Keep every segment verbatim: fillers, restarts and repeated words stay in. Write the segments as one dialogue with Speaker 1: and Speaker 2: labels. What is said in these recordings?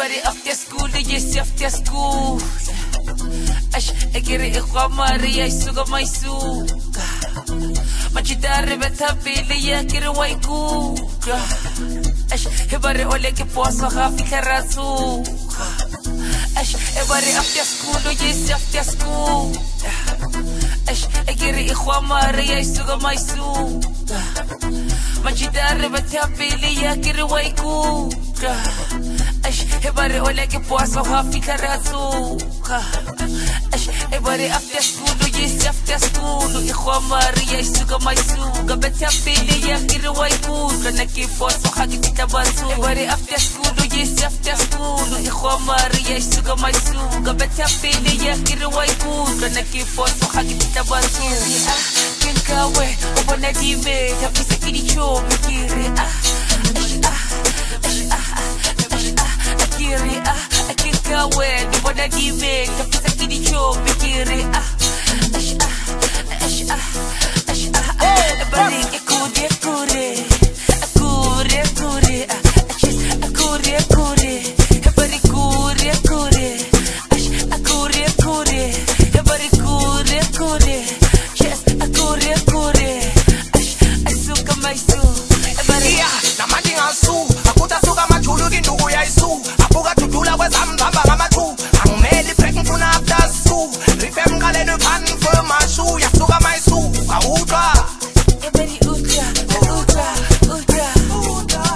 Speaker 1: Everybody after school, yes, after school. Ash, I get it, Ikwamari, I suga my suka. Machidare, Betabili, Yakir, Waiku. Ash, everybody ole que posso, Rafi Karazu. Ash, everybody after school, yes, after school. Ash, I get it, Ikwamari, I suga my suka. Machidare, Betabili, Yakir, Waiku. Ash, everybody ole que posso, Rafi Karazu. Ash, everybody after school, yes, after school. Ikhwamari, I suga my suga. Better feel ya kiri waiku. Gonna keep us so hagi titabasu. Everybody after school, yes, after school. Ikhwamari, I suga my suga. Better feel ya kiri waiku. Gonna keep us so hagi titabasu. Ah, kinkawe, obona dive. Tapisa kiri cho, kiri ah. Ash, ah, ash, ah, ash, ah, kiri ah. Kinkawe, obona dive. Tapisa kiri cho, kiri ah. Ash, ah, ash, ah, ash, ah, ah. Bali ekure, ekure, ekure, ekure, ah. Achis, ekure, ekure, bali ekure, ekure, ash, ekure, ekure, bali ekure, ekure, yes, ekure, ekure, ash, asuka maisu, bali
Speaker 2: yeah, na mandi ngasu, akuta suka machulu kindugu ya isu, apuga tutula wezambamba ngamatu, angumeli prekin kuna after school, rifem kale de pan for mashu, ya suka maisu, kautra.
Speaker 1: Everybody ultra, ultra, ultra, ultra.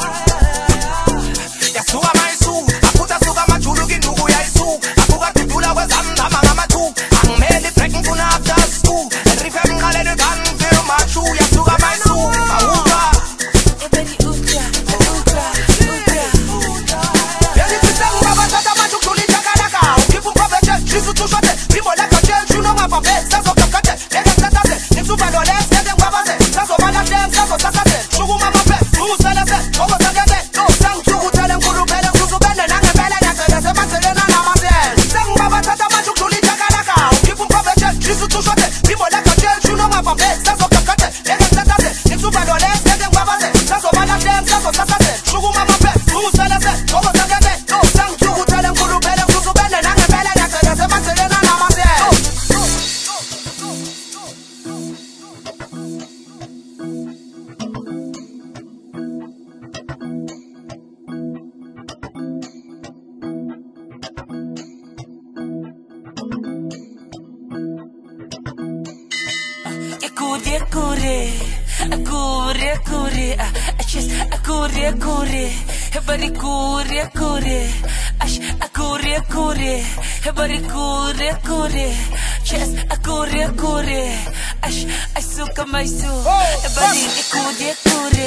Speaker 2: Ya suka maisu, akuta suka machulu kindugu ya isu, apuga tutula wezambamba ngamatu, angumeli prekin kuna after school, rifem kale de pan for mashu, ya suka maisu, kautra.
Speaker 1: Everybody ultra, ultra, ultra, ultra.
Speaker 2: Yani kisangu baba tata machu kulita kanaka, ukifu mkabete, jisu tushate, bimbo leka jen, shuno mapape, saso kakate, lega satase, niksu badole, nete mkabase, saso badashe, saso sakase, shugu mamape, umu selese, ogo sakete, no, sang shugu tele mkuru pele, kusu bende, nange pele, nyakele, se matele na namase. Kisangu baba tata machu kulita kanaka, ukifu mkabete, jisu tushate, bimbo leka jen, shuno mapape, saso kakate, lega satase, niksu badole, nete mkabase, saso badashe, saso sakase, shugu mamape, umu selese, ogo sakete, no, sang shugu tele mkuru pele, kusu bende, nange pele, nyakele, se matele na namase.
Speaker 1: Ekure, ekure, ekure, ekure, ah, achis, ekure, ekure, everybody ekure, ekure, ash, ekure, ekure, everybody ekure, ekure, chest, ekure, ekure, ash, asuka maisu, everybody ekure, ekure.